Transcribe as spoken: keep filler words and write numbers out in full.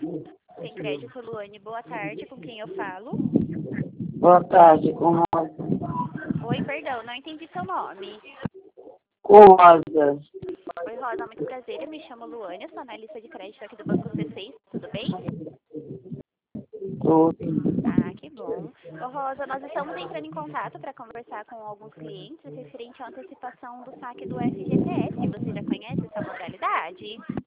Tem crédito, Luane. Boa tarde, com quem eu falo? Boa tarde, com Rosa. Oi, perdão, não entendi seu nome. Com Rosa. Oi, Rosa, muito prazer. Eu me chamo Luane, eu sou analista de crédito aqui do Banco C seis, tudo bem? Tudo. Ah, que bom. Ô, Rosa, nós estamos entrando em contato para conversar com alguns clientes referente à antecipação do saque do F G T S. Você já conhece essa modalidade?